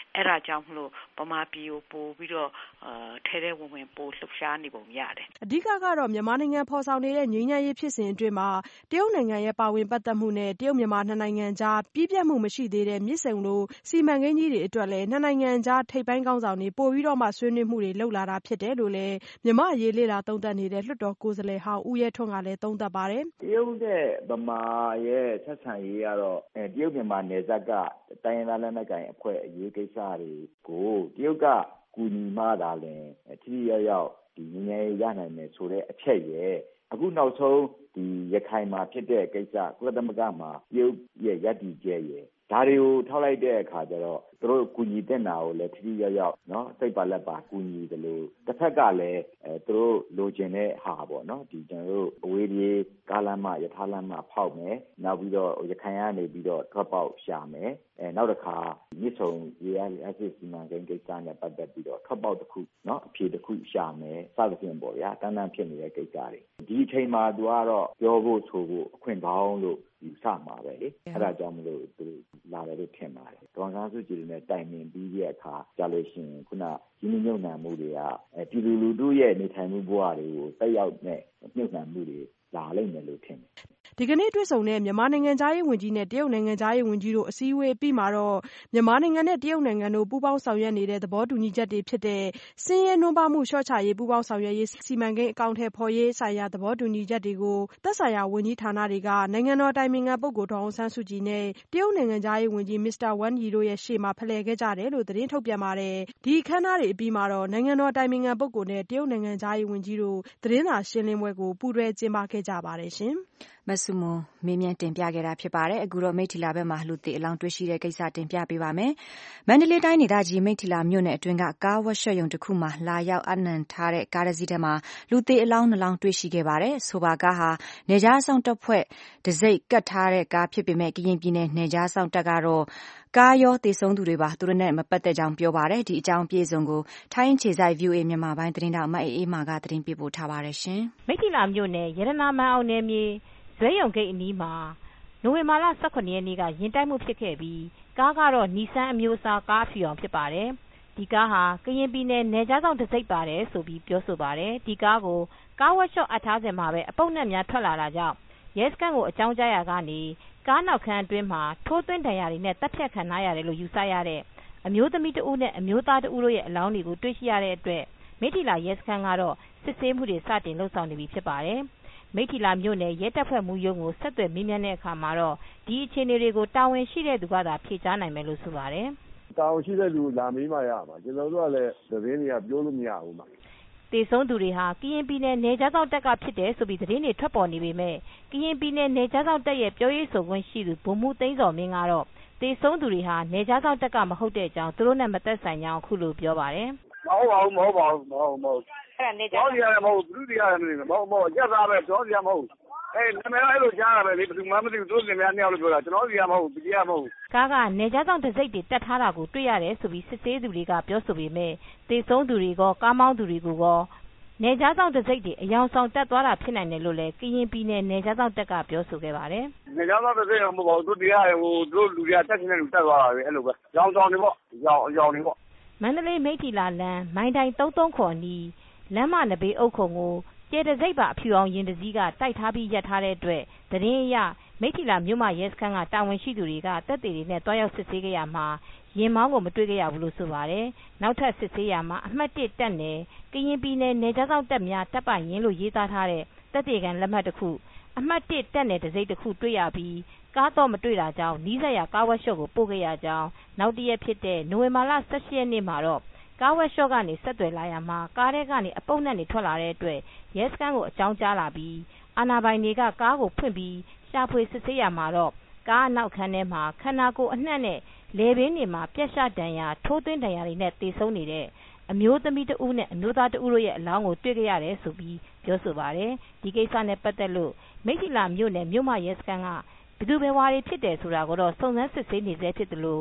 အဲ့ဒါကြောင့်မလို့ဗမာပြည်ကိုပို့ပြီးတော့ထဲထဲဝင်ဝင်ပို့လှုပ်ရှားနေပုံရတယ်အဓိကကတော့မြန်မာနိုင်ငံဖော်ဆောင်နေတဲ့ငြိမ်းချမ်းရေးဖြစ်စဉ်အတွင်းမှာတရုတ်နိုင်ငံရဲ့ပါဝင်ပတ်သက်မှုနဲ့တရုတ်မြန်မာနှစ်နိုင်ငံကြားပြည့်ပြတ်မှုမရှိသေးတဲ့မြစ်ဆုံလိုစီမံကိန်းကြီးတွေအတွက်လည်းနှစ်နိုင်ငံကြားထိပ်ပိုင်းခေါင်းဆောင်တွေပို့ပြီးတော့မှဆွေးနွေးမှုတွေလုပ်လာတာဖြစ်တယ်လို့လည်းမြန်မာအရေးလေ့လာသုံးသပ်နေတဲ့လွှတ်တော်ကိုယ်စားလှယ်ဟောင်းဦးရဲထွန်းကလည်းသုံးသပ်ပါတယ်တရုတ်နဲ့ဗမာရဲ့ဆက်ဆံရေးကတော့တရုတ်မြန်မာနယ်စပ်ကတိုင်းရင်းသားလက်နက်ကိုင်အဖွဲ့အရေးကိစ္စတွေကိုတရုတ်ကကူညီမှသာလျှင်ထိထိရောက်ရောက်ဒီငြိမ်းချမ်းရေးရနိုင်မယ်ဆိုတဲ့အချက်ရဲ့အခုနောက်ဆုံးဒီရခိုင်မှာဖြစ်တဲ့ကိစ္စကုလသမဂ္ဂမှာတရုတ်ရဲ့ရပ်တည်ချက်ရဲ့ဒါတွေကိုထောက်လိုက်တဲ့အခါကျတော့သူတို့ကူညီတဲ့နာကိုလည်းထိထိရောက်ရောက်နော်စိတ်ပါလက်ပါကူညီတယ်လို့တစ်ဖက်ကလည်းသူတို့လိုချင်တဲ့ဟာပေါ့နော်ဒီကျွန်တော်တို့အဝေးပြေးကားလမ်းမရထားလမ်းမဖောက်မယ်နောက်ပြီးတော့ရခိုင်ကနေပြီးတော့ထွက်ပေါက်ရှာမယ်နောက်တစ်ခါမြစ်ဆုံရေအားအစစ်စီမံကိန်းကိစ္စနဲ့ပတ်သက်ပြီးတော့ထွက်ပေါက်တစ်ခုနော်အဖြေတစ်ခုရှာမယ်စသဖြင့်ပေါ့ဗျာတန်းတန်းဖြစ်နေတဲ့ကိစ္စတွေဒီအချိန်မှာသူကတော့ပြောဖို့ဆိုဖို့အခွင့်ကောင်းလို့ယူဆမှာပဲလေအဲ့ဒါကြောင့်မလို့သူလာတယ်လို့ထင်ပါတယ်ဒေါ်အောင်ဆန်းစုကြည်နဲ့တိုင်ပင်ပြီးတဲ့အခါကြားလို့ရှိရင်ခုနကြီးမြုပ်နှံမှုတွေကပြည်သူလူထုရဲ့နေထိုင်မှုဘဝတွေကိုတက်ရောက်တဲ့မြုပ်နှံမှုတွေလာလိမ့်မယ်လို့ထင်တယ်ဒီကနေ့တွေ့ဆုံတဲ့မြန်မာနိုင်ငံသားရေးဝန်ကြီးနဲ့တရုတ်နိုင်ငံသားရေးဝန်ကြီးတို့အစည်းအဝေးပြီးမှာတော့မြန်မာနိုင်ငံနဲ့တရုတ်နိုင်ငံတို့ပူးပေါင်းဆောင်ရွက်နေတဲ့သဘောတူညီချက်တွေဖြစ်တဲ့စင်းရဲနွမ်းပါးမှုလျှော့ချရေးပူးပေါင်းဆောင်ရွက်ရေးစီမံကိန်းအကောင့်ထဲဖော်ရေးဆိုင်ရာသဘောတူညီချက်တွေကိုသက်ဆိုင်ရာဝန်ကြီးဌာနတွေကနိုင်ငံတော်တိုင်ပင်ခံပုဂ္ဂိုလ်ဒေါ်အောင်ဆန်းစုကြည်နဲ့တရုတ်နိုင်ငံသားရေးဝန်ကြီးမစ္စတာဝမ်ယီတို့ရဲ့ရှေ့မှာဖလှယ်ခဲ့ကြတယ်လို့သတင်းထုတ်ပြန်ပါတယ်ဒီအခမ်းအနားတွေအပြီးမှာတော့နိုင်ငံတော်တိုင်ပင်ခံပုဂ္ဂိုလ်နဲ့တရုတ်နိုင်ငံသားရေးဝန်ကြီးတို့သတင်းစာရှင်းလင်းပွဲကိုပူးတွဲကျင်းပခဲ့ကြပါတယ်ရှင်မဆုမွန်မေးမြန်းတင်ပြခဲ့တာဖြစ်ပါတယ်အခုတော့မိထ္ထီလာဘက်မှာလူသေအလောင်းတွေ့ရှိတဲ့ကိစ္စတင်ပြပေးပါမယ်မန္တလေးတိုင်းဒေသကြီးမိထ္ထီလာမြို့နယ်အတွင်းကကားဝက်ရှော့ရုံတစ်ခုမှာလာရောက်အနှံထားတဲ့ကားတစ်စီးထဲမှာလူသေအလောင်း2လောင်းတွေ့ရှိခဲ့ပါတယ်ဆိုပါကားဟာနေကြားဆောင်တပ်ဖွဲ့တစိ့ကတ်ထားတဲ့ကားဖြစ်ပေမဲ့ကရင်ပြည်နယ်နေကြားဆောင်တပ်ကတော့ကားရောသေဆုံးသူတွေပါသူတို့နဲ့မပတ်သက်ကြောင်းပြောပါတယ်ဒီအကြောင်းပြေဆုံးကိုထိုင်းခြေဆိုင် VOA မြန်မာပိုင်းသတင်းတောက်မအေးမာကသတင်းပေးပို့ထားပါတယ်ရှင်မိထ္ထီလာမြို့နယ်ရတနာမန်အောင်နယ်မြေဇွဲရုံဂိတ်အနီးမှာနိုဝင်ဘာလ18ရက်နေ့ကရင်တိုက်မှုဖြစ်ခဲ့ပြီးကားကတော့နီဆန်းအမျိုးအစားကားအဖြူအောင်ဖြစ်ပါတယ်ဒီကားဟာကရင်ပြည်နယ်နယ်ကြားဆောင်တစိ့ပါတယ်ဆိုပြီးပြောဆိုပါတယ်ဒီကားကိုကားဝက်ရှော့အပ်ထားစဉ်မှာပဲအပုပ်နှက်များထွက်လာတာကြောင့်ရဲစခန်းကိုအကြောင်းကြားရကနေကားနောက်ခန်းအတွင်းမှာထိုးသွင်းဒဏ်ရာတွေနဲ့တပ်ဖြတ်ခံထားရတယ်လို့ယူဆရတဲ့အမျိုးသမီးတဦးနဲ့အမျိုးသားတဦးတို့ရဲ့အလောင်းတွေကိုတွေ့ရှိရတဲ့အတွက်မိထ္ထီလာရဲစခန်းကတော့စစ်ဆေးမှုတွေစတင်လှုပ်ဆောင်နေပြီဖြစ်ပါတယ်မိထ္ထီလာမြို့နယ်ရဲတပ်ဖွဲ့မှုရုံးကိုဆက်သွယ်မေးမြန်းတဲ့အခါမှာတော့ဒီအခြေအနေတွေကိုတာဝန်ရှိတဲ့သူကသာဖြေကြားနိုင်မယ်လို့ဆိုပါတယ်တာဝန်ရှိတဲ့လူလာမေးမှရမှာကျွန်တော်တို့ကလည်းသတင်းတွေကပြောလို့မရဘူးမှာသေဆုံးသူတွေဟာကရင်ပြည်နယ်နယ်ကြားဆောင်တပ်ကဖြစ်တယ်ဆိုပြီးသတင်းတွေထွက်ပေါ်နေပေမဲ့ကရင်ပြည်နယ်နယ်ကြားဆောင်တပ်ရဲ့ပြောရေးဆိုခွင့်ရှိသူဗိုလ်မှူးသိန်းစော်မင်းကတော့သေဆုံးသူတွေဟာနယ်ကြားဆောင်တပ်ကမဟုတ်တဲ့အကြောင်းသူတို့နဲ့မသက်ဆိုင်ကြောင်းအခုလိုပြောပါတယ်မဟုတ်ပါဘူးအဲ့ဒါနေကြားတယ်မဟုတ်ဘူးသူတွေကလည်းမဟုတ်ရက်သားပဲကျွန်တော်စီကမဟုတ်နာမည်အဲ့လိုကြားရပဲလေဘယ်သူမှမသိဘူးသူတို့များနှစ်ယောက်လို့ပြောတာကျွန်တော်စီကမဟုတ်ဘူးပြည်ကမဟုတ်ဘူးကားကနေကြားဆောင်တစိ့တွေတက်ထားတာကိုတွေ့ရတယ်ဆိုပြီးစစ်ဆေးသူတွေကပြောဆိုပေမဲ့သေဆုံးသူတွေကကားမောင်းသူတွေကနယ်ကြားဆောင်တစိ့တွေအယောင်ဆောင်တက်သွားတာဖြစ်နိုင်တယ်လို့လည်းကရင်ပြည်နယ်နယ်ကြားဆောင်တက်ကပြောဆိုခဲ့ပါတယ်နယ်ကြားဆောင်တစိ့တော့မဟုတ်ပါဘူးသူတွေကသူတို့လူတွေကတက်နေတဲ့လူတက်သွားတာပဲအဲ့လိုပဲရောင်ဆောင်တွေပေါ့ရောင်တွေပေါ့မန္တလေးမိထ္ထီလာလမ်းမိုင်းတိုင်း339နီးလမ်းမနဘေးအုပ်ခုံကိုကျဲတစိ့ပါအဖြူအောင်ရင်တစည်းကတိုက်ထားပြီးရပ်ထားတဲ့အတွက်သတင်းအရမိထ္ထီလာမြို့မရဲစခန်းကတာဝန်ရှိသူတွေကတပ်တွေနဲ့တွားရောက်စစ်ဆေးကြရမှာရင်မောင်းကိုမတွေ့ခဲ့ရဘူးလို့ဆိုပါတယ်နောက်ထပ်စစ်ဆေးရမှာအမှတ်1တပ်နယ်ကရင်ပြည်နယ်နယ်ကြားဆောင်တပ်များတပ်ပိုင်ရင်လို့ရေးသားထားတဲ့တပ်တေကန်လက်မှတ်တစ်ခုအမှတ်1တပ်နယ်တစိ့တစ်ခုတွေ့ရပြီးကားတော့မတွေ့တာကြောင့်နီးစပ်ရာကားဝက်ရှော့ကိုပို့ခဲ့ရကြောင်းနောက်တရက်ဖြစ်တဲ့နိုဝင်ဘာလ18ရက်နေ့မှာတော့ကားဝက်ရှော့ကနေဆက်သွယ်လာရမှာကားထဲကနေအပုပ်နှက်တွေထွက်လာတဲ့အတွက်ရဲစခန်းကိုအကြောင်းကြားလာပြီးအာဏာပိုင်တွေကကားကိုဖွင့်ပြီးရှာဖွေစစ်ဆေးရမှာတော့ကားအနောက်ခန်းထဲမှာခန္ဓာကိုယ်အနှံ့နဲ့လေပင်တွေမှာပြက်ရှဒဏ်ရာထိုးသွင်းဒဏ်ရာတွေနဲ့သေဆုံးနေတဲ့အမျိုးသမီးတဦးနဲ့အမျိုးသားတဦးတို့ရဲ့အလောင်းကိုတွေ့ခဲ့ရတယ်ဆိုပြီးပြောဆိုပါတယ်ဒီကိစ္စနဲ့ပတ်သက်လို့မိထ္ထီလာမြို့နယ်မြို့မရဲစခန်းကဘယ်သူဘယ်ဝါတွေဖြစ်တယ်ဆိုတာကိုတော့စုံစမ်းစစ်ဆေးနေသေးဖြစ်တယ်လို့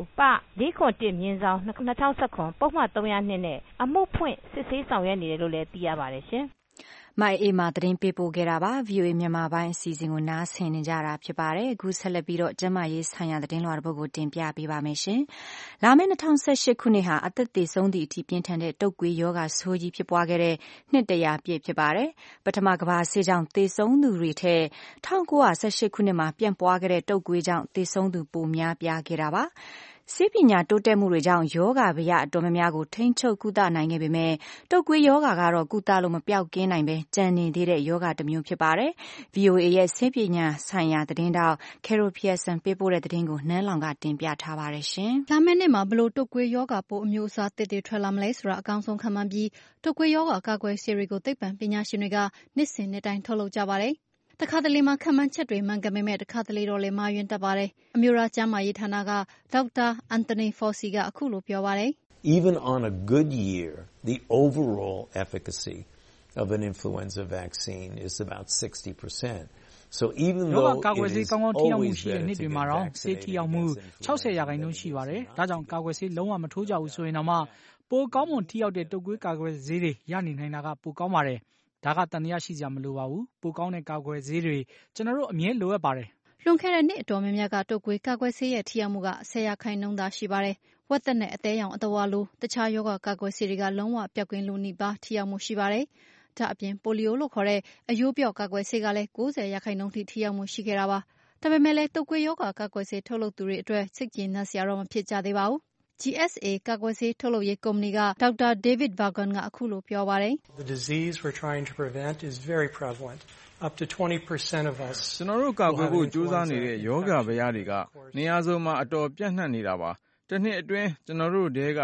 4/1/2019ပုဒ်မ302နဲ့အမှုဖွင့်စစ်ဆေးဆောင်ရွက်နေတယ်လို့လည်းသိရပါတယ်ရှင်မိုင်အေမာသတင်းပေးပို့ခဲ့တာပါ VOA မြန်မာပိုင်းအစီအစဉ်ကိုနားဆင်နေကြတာဖြစ်ပါတယ်အခုဆက်လက်ပြီးတော့ကျမရေးဆိုင်ရာသတင်းလွှာတစ်ပုဒ်ကိုတင်ပြပေးပါမယ်ရှင်လာမယ့်2018ခုနှစ်ဟာအသက်သေဆုံးသည့်အထိပြင်းထန်တဲ့တုပ်ကွေးရောဂါဆိုးကြီးဖြစ်ပွားခဲ့တဲ့နှစ်တရာပြည့်ဖြစ်ပါတယ်ပထမကမ္ဘာစစ်ကြောင့်သေဆုံးသူတွေထက်1918ခုနှစ်မှာပြန့်ပွားခဲ့တဲ့တုပ်ကွေးကြောင့်သေဆုံးသူပိုများပြားခဲ့တာပါဆေးပညာတိုးတက်မှုတွေကြောင့်ယောဂဗျာအတော်များများကိုထိန်းချုပ်ကုသနိုင်ခဲ့ပေမဲ့တုပ်ကွေးယောဂကတော့ကုသလို့မပျောက်ကင်းနိုင်ပဲကြံနေသေးတဲ့ယောဂတစ်မျိုးဖြစ်ပါတယ်။ VOA ရဲ့ဆေးပညာဆိုင်ရာသတင်းတောက် Carol Pearson ပေးပို့တဲ့သတင်းကိုနန်းလောင်ကတင်ပြထားပါတယ်ရှင်။လာမယ့်နှစ်မှာဘလို့တုပ်ကွေးယောဂပိုးအမျိုးအစားတစ်တွေထွက်လာမလဲဆိုတာအကောင်းဆုံးခန့်မှန်းပြီးတုပ်ကွေးယောဂကာကွယ်ဆေးတွေကိုသိပ္ပံပညာရှင်တွေကနှစ်စဉ်နှစ်တိုင်းထုတ်လုပ်ကြပါတယ်။တခါတလေမှာခန့်မှန်းချက်တွေမှန်ကန်ပေမဲ့တခါတလေတော့လည်းမှားယွင်းတတ်ပါတယ်။အမျိုးသားကျန်းမာရေးဌာနကဒေါက်တာ Anthony Fauci ကအခုလိုပြောပါတယ်။ Even on a good year, the overall efficacy of an influenza vaccine is about 60%. So even though ကာကွယ်ဆေးကောင်းကောင်းထိရောက်မှုရှိတဲ့နှစ်တွေမှာတော့ဆေးထိရောက်မှု60%ရှိပါတယ်။ဒါကြောင့်ကာကွယ်ဆေးလုံးဝမထိုးကြဘူးဆိုရင်တော့မှပိုကောင်းမွန်ထိရောက်တဲ့တုပ်ကွေးကာကွယ်ဆေးတွေရနေနိုင်တာကပိုကောင်းပါတယ်။ဒါကတန်တရားရှိစရာမလိုပါဘူး။ပိုကောင်းတဲ့ကာကွယ်ဆေးတွေကျွန်တော်တို့အမြဲလိုအပ်ပါတယ်။လွန်ခဲ့တဲ့နှစ်အတော်များများကတုပ်ကွေးကာကွယ်ဆေးရဲ့ထိရောက်မှုက10%သာရှိပါတယ်။ဝက်သက်နဲ့အသေးရောင်အသဝါလိုတခြားရောဂါကာကွယ်ဆေးတွေကလုံးဝပျောက်ကင်းလို့နီးပါးထိရောက်မှုရှိပါတယ်။ဒါအပြင်ပိုလီယိုလို့ခေါ်တဲ့အရိုးပျော့ကာကွယ်ဆေးကလည်း90%ထိထိရောက်မှုရှိခဲ့တာပါ။ဒါပေမဲ့လည်းတုပ်ကွေးရောဂါကာကွယ်ဆေးထုတ်လုပ်သူတွေအတွက်စိတ်ကျေနပ်စရာတော့မဖြစ်ကြသေးပါဘူး။ GSA ကာကွယ်ဆေးထုတ်လုပ်ရေးကုမ္ပဏီကဒေါက်တာ David Vaughan ကအခုလိုပြောပါတယ်။ The disease we're trying to prevent is very prevalent. Up to 20% of us ကျွန်တော်တို့ကာကွယ်ဖို့ကြိုးစားနေတဲ့ယောဂဗျာတွေကနေရာစုံမှာအတော်ပြန့်နှံ့နေတာပါ။တစ်နှစ်အတွင်းကျွန်တော်တို့တဲက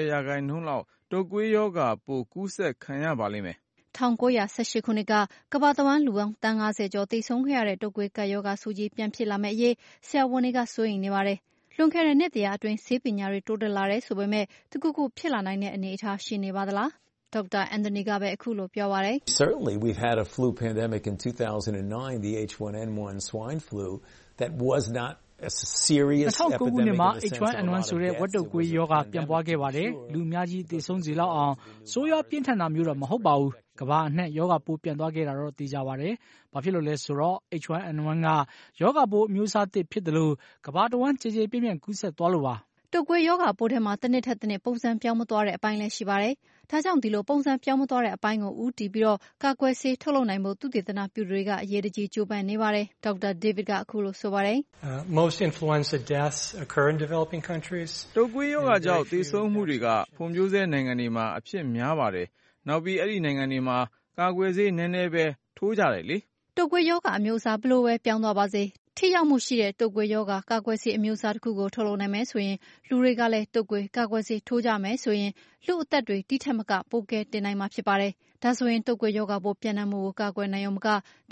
20%လောက်တုပ်ကွေးယောဂပိုကူးစက်ခံရပါလိမ့်မယ်။1918ခုနှစ်ကကမ္ဘာတဝန်းလူပေါင်းတန်း90ကျော်သေဆုံးခဲ့ရတဲ့တုပ်ကွေးကပ်ရောဂါဆိုးကြီးပြန်ဖြစ်လာမယ့်အရေးဆရာဝန်တွေကစိုးရိမ်နေပါတယ်။လွန်ခဲ့တဲ့နှစ်တရာအတွင်းဆေးပညာတွေတိုးတက်လာတယ်ဆိုပေမဲ့တခုခုဖြစ်လာနိုင်တဲ့အနေအထားရှိနေပါသလား။ဒေါက်တာ Anthony ကပဲအခုလိုပြောပါတယ်။ Certainly we've had a flu pandemic in 2009, the H1N1 swine flu that was not a serious epidemic မှာ H1N1 ဆိုတဲ့ဝက်တုပ်ကွေးရောဂါပြန်ပွားခဲ့ပါတယ်။လူအများကြီးသေဆုံးစေလောက်အောင်ဆိုးရွားပြင်းထန်တာမျိုးတော့မဟုတ်ပါဘူး။ကမ္ဘာအနှံ့ယောဂပိုးပြန်သွားခဲ့တာတော့သိကြပါတယ်။ဘာဖြစ်လို့လဲဆိုတော့ H1N1 ကယောဂပိုးအမျိုးအစားသစ်ဖြစ်တယ်လို့ကမ္ဘာတဝန်းကြေပြန့်ကူးစက်သွားလို့ပါ။တုပ်ကွေးရောဂါပိုးထဲမှာတစ်နှစ်ထက်တစ်နှစ်ပုံစံပြောင်းမသွားတဲ့အပိုင်းလည်းရှိပါတယ်။ဒါကြောင့်ဒီလိုပုံစံပြောင်းမသွားတဲ့အပိုင်းကိုဦးတည်ပြီးကာကွယ်ဆေးထုတ်လုပ်နိုင်ဖို့သုတေသနပြုတွေကအရေးတကြီးကြိုးပမ်းနေပါတယ်။ဒေါက်တာ David ကအခုလိုဆိုပါတယ်။ Most influenza deaths occur in developing countries. တုပ်ကွေးရောဂါကြောင့်သေဆုံးမှုတွေကဖွံ့ဖြိုးဆဲနိုင်ငံတွေမှာအဖြစ်များပါတယ်။နောက်ပြီးအဲ့ဒီနိုင်ငံတွေမှာကာကွယ်ဆေးနည်းနည်းပဲထိုးကြတယ်လေ။တုပ်ကွေးရောဂါအမျိုးအစားဘလို့ပဲပြောင်းသွားပါစေထိရောက်မှုရှိတဲ့တုပ်ကွေးရောဂါကာကွယ်ဆေးအမျိုးအစားတစ်ခုကိုထုတ်လုပ်နိုင်မယ်ဆိုရင်လူတွေကလည်းတုပ်ကွေးကာကွယ်ဆေးထိုးကြမယ်ဆိုရင်လူအသက်တွေတိထက်မကပိုကဲတင်နိုင်မှာဖြစ်ပါတယ်။ဒါဆိုရင်တုပ်ကွေးရောဂါပိုးပြန့်နှံ့မှုကိုကာကွယ်နိုင်ရုံမက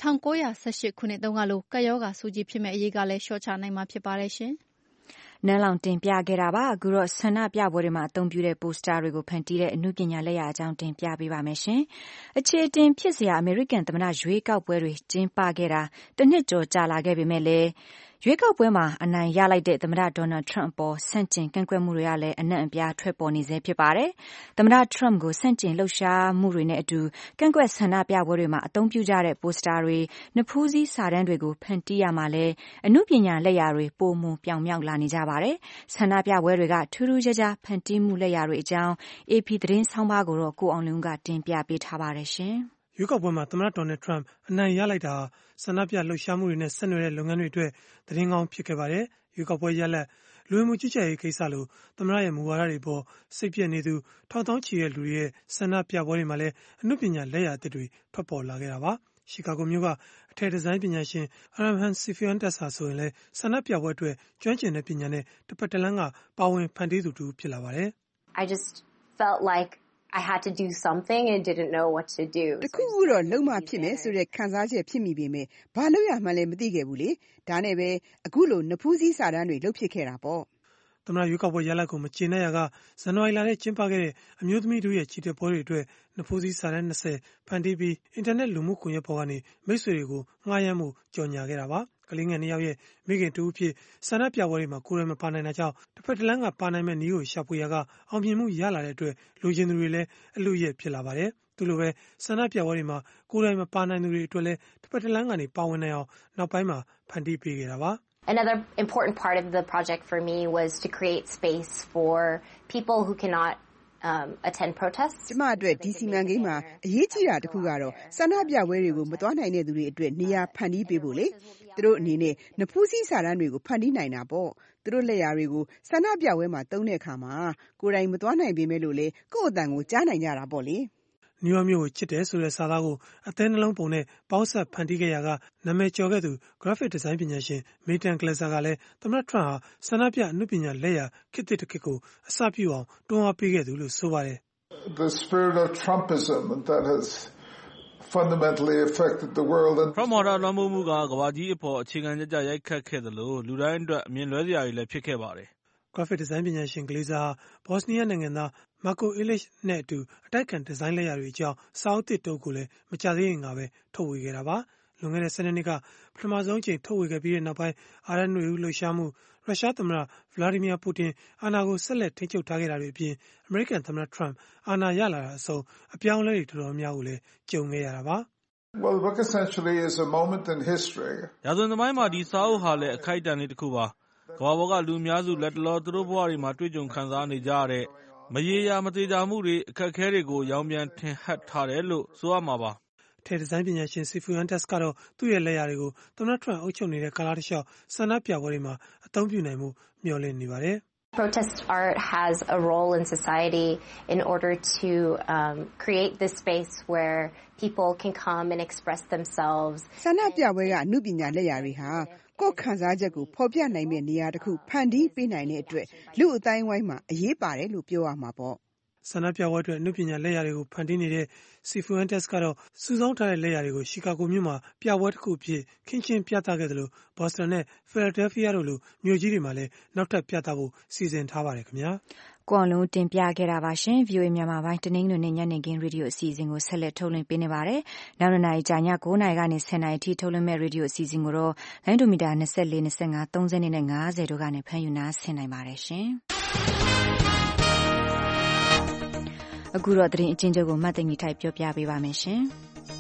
1918ခုနှစ်တုန်းကလိုကပ်ရောဂါဆိုးကြီးဖြစ်မဲ့အရေးကလည်းလျှော့ချနိုင်မှာဖြစ်ပါတယ်ရှင်။နန်းလောင်တင်ပြခဲ့တာပါအခုတော့ဆန္ဒပြပွဲတွေမှာအသုံးပြုတဲ့ပိုစတာတွေကိုဖန်တီးတဲ့အမှုပညာလက်ရာအကြောင်းတင်ပြပေးပါမယ်ရှင်အခြေတင်ဖြစ်စရာအမေရိကန်သမ္မတရွေးကောက်ပွဲတွေကျင်းပခဲ့တာတစ်နှစ်ကျော်ကြာလာခဲ့ပေမဲ့လည်းရွေးကောက်ပွဲမှာအနိုင်ရလိုက်တဲ့သမ္မတဒေါ်နယ်ထရန့်အပေါ်ဆန့်ကျင်ကန့်ကွက်မှုတွေကလည်းအနှံ့အပြားထွက်ပေါ်နေဆဲဖြစ်ပါတယ်သမ္မတထရန့်ကိုဆန့်ကျင်လှုပ်ရှားမှုတွေနဲ့အတူကန့်ကွက်ဆန္ဒပြပွဲတွေမှာအသုံးပြုကြတဲ့ပိုစတာတွေနဖူးစည်းစာတမ်းတွေကိုဖန်တီးရမှာလဲအမှုပညာလက်ရာတွေပုံမှန်ပြောင်မြောက်လာနေကြပါတယ်ဆန္ဒပြပွဲတွေကထူးထူးခြားခြားဖန်တီးမှုလက်ရာတွေအကြောင်း AP သတင်းဆောင်းပါးကိုတော့ကိုအောင်လင်းကတင်ပြပေးထားပါတယ်ရှင်ရွေးကောက်ပွဲမှာသမ္မတဒေါ်နယ်ထရန့်အနိုင်ရလိုက်တာဆန္ဒပြလှုပ်ရှားမှုတွေနဲ့ဆက်နွယ်တဲ့လုပ်ငန်းတွေအတွက်သတင်းကောင်းဖြစ်ခဲ့ပါတယ်။ရွေးကောက်ပွဲရလဒ်လူဝင်မှုကြီးကြပ်ရေးကိစ္စလို့သမ္မတရဲ့မူဝါဒတွေပေါ်စိတ်ပြည့်နေသူထောင်သောင်းချီတဲ့လူတွေရဲ့ဆန္ဒပြပွဲတွေမှာလည်းအမှုပညာလက်ရာအသစ်တွေထွက်ပေါ်လာခဲ့တာပါ။ရှီကာဂိုမြို့ကအထည်ဒီဇိုင်းပညာရှင် Armand Sifuentes ဟာဆိုရင်လည်းဆန္ဒပြပွဲအတွက်ကျွမ်းကျင်တဲ့ပညာနဲ့တစ်ပတ်တစ်လမ်းကပါဝင်ဖန်တီးသူတူဖြစ်လာပါတယ်။ I just felt like I had to do something and didn't know what to do. တခုခုတော့လုံးမဖြစ်မယ်ဆိုတဲ့ခံစားချက်ဖြစ်မိပေမဲ့ဘာလို့ရမှန်းလည်းမသိခဲ့ဘူးလေဒါနဲ့ပဲအခုလိုနဖူးစည်းစာတမ်းတွေလုပ်ဖြစ်ခဲ့တာပေါ့သမ္မတရွေးကောက်ပွဲရလဒ်ကိုမကျေနပ်ရာကဇန်နဝါရီလထဲကျင်းပခဲ့တဲ့အမျိုးသမီးတို့ရဲ့ချီတက်ပွဲတွေအတွက်နဖူးစည်းစာတမ်း20ဖန်တီးပြီးအင်တာနက်လူမှုကွန်ရက်ပေါ်ကနေမိတ်ဆွေတွေကိုငှားရမ်းမှုကြော်ညာခဲ့တာပါကလေးငယ်2ယောက်ရဲ့မိခင်တူဖြစ်ဆန္ဒပြပွဲတွေမှာကိုယ်တိုင်မပါနိုင်တာကြောင့်တစ်ဖက်တစ်လမ်းကပါနိုင်မဲ့နည်းကိုရှာဖွေရာကအောင်မြင်မှုရလာတဲ့အတွက်လူချင်းသူတွေလည်းအလူရက်ဖြစ်လာပါတယ်သူလိုပဲဆန္ဒပြပွဲတွေမှာကိုယ်တိုင်မပါနိုင်သူတွေအတွက်လည်းတစ်ပတ်တစ်လမ်းကနေပါဝင်နိုင်အောင်နောက်ပိုင်းမှာဖန်တီးပေးခဲ့တာပါ Another important part of the project for me was to create space for people who cannot attend protests. ကျမအတွက်ဒီစီမံကိန်းမှာအရေးကြီးတာတစ်ခုကတော့ဆန္ဒပြပွဲတွေကိုမသွားနိုင်တဲ့သူတွေအတွက်နေရာဖန်တီးပေးဖို့လေသူတို့အနေနဲ့နဖူးစည်းစာတမ်းတွေကိုဖန်တီးနိုင်တာပေါ့သူတို့လက်ရာတွေကိုဆန္ဒပြပွဲမှာသုံးတဲ့အခါမှာကိုယ်တိုင်မသွားနိုင်ပေမဲ့လို့လေကိုယ့်အတန်ကိုကြားနိုင်ကြတာပေါ့လေနယူးယောက်မြို့ကိုချစ်တယ်ဆိုတဲ့စာသားကိုအသေးနှလုံးပုံနဲ့ပေါင်းဆက်ဖန်တီးခဲ့ရာကနာမည်ကျော်ခဲ့သူ graphic design ပညာရှင် Megan Glaser ကလည်းသမ္မတ Trump ဟာဆန္ဒပြအနုပညာလက်ရာခေတ်တစ်ခေတ်ကိုအစပြုအောင်တွန်းအားပေးခဲ့သူလို့ဆိုပါတယ် The spirit of Trumpism that has fundamentally affected the world and Trump ဟာလွှမ်းမိုးမှုကကမ္ဘာကြီးအပေါ်အခြေခံကြကြရိုက်ခတ်ခဲ့သလိုလူတိုင်းအတွက်အမြင်လွဲစရာတွေလည်းဖြစ်ခဲ့ပါတယ် graphic design ပညာရှင် Glaser ဟာဘော့စနီးယားနိုင်ငံသား Marko Ilic နဲ့အတူအတိုက်ခံဒီဇိုင်းလက်ရာတွေအကြောင်းစာအုပ်သစ်တုပ်ကိုလည်းမကြသေးခင်ကပဲထုတ်ဝေခဲ့တာပါလွန်ခဲ့တဲ့12နှစ်ကပထမဆုံးအချိန်ထုတ်ဝေခဲ့ပြီးတဲ့နောက်ပိုင်းအာရနွေဦးလှုပ်ရှားမှုရုရှားသမ္မတ Vladimir Putin အာဏာကိုဆက်လက်ထိန်းချုပ်ထားခဲ့တာတွေအပြင်အမေရိကန်သမ္မတ Trump အာဏာရလာတာအဆုံးအပြောင်းအလဲတွေတော်တော်များကိုလည်းကြုံခဲ့ရတာပါ Well, the book essentially is a moment in history. ရာဇဝင်သမိုင်းမှာဒီစာအုပ်ဟာလည်းအခိုက်အတန့်လေးတစ်ခုပါကမ္ဘာပေါ်ကလူအများစုလက်တလောသူတို့ဘဝတွေမှာတွေ့ကြုံခံစားနေကြရတဲ့မရေရာမသေးကြမှုတွေအခက်အခဲတွေကိုရောင်းပြန်ထင်ဟပ်ထားတယ်လို့ဆိုရမှာပါထဲဒီဇိုင်းပညာရှင် Sifuentes ကတော့သူ့ရဲ့လက်ရာတွေကိုသမ္မတ Trump အုပ်ချုပ်နေတဲ့ကာလတစ်လျှောက်ဆန္ဒပြပွဲတွေမှာအသုံးပြုနိုင်မှုမျှော်လင့်နေပါတယ် Protest art has a role in society in order to create this space where people can come and express themselves. ဆန္ဒပြပွဲကအမှုပညာလက်ရာတွေဟာကိုယ်ခံစားချက်ကိုဖော်ပြနိုင်မယ့်နေရာတစ်ခုဖန်တီးပေးနိုင်တဲ့အတွက်လူအတိုင်းဝိုင်းမှာအရေးပါတယ်လို့ပြောရမှာပေါ့ဆန္ဒပြပွဲအတွက်အမှုပညာလက်ရာတွေကိုဖန်တီးနေတဲ့ Sifuentes ကတော့စုဆောင်းထားတဲ့လက်ရာတွေကိုရှီကာဂိုမြို့မှာပြပွဲတစ်ခုအဖြစ်ခင်းကျင်းပြသခဲ့တယ်လို့ Boston နဲ့ Philadelphia တို့လိုမြို့ကြီးတွေမှာလည်းနောက်ထပ်ပြသဖို့စီစဉ်ထားပါတယ်ခင်ဗျာကိုအောင်လုံးတင်ပြခဲ့တာပါရှင် VOA မြန်မာပိုင်းတနင်္ဂနွေနေ့ညနေခင်းရေဒီယိုအစီအစဉ်ကိုဆက်လက်ထုတ်လွှင့်ပေးနေပါတယ်နောက်နေ့ညကြာည9:00နာရီကနေ10:00နာရီထိထုတ်လွှင့်မဲ့ရေဒီယိုအစီအစဉ်ကိုတော့လိုင်းဒိုမီတာ24 25 30နဲ့50တို့ကနေဖမ်းယူနာဆင်နိုင်ပါတယ်ရှင်အခုတော့သတင်းအချင်းချုပ်ကိုမှတ်သိမ်းထိုက်ပြောပြပေးပါမယ်ရှင်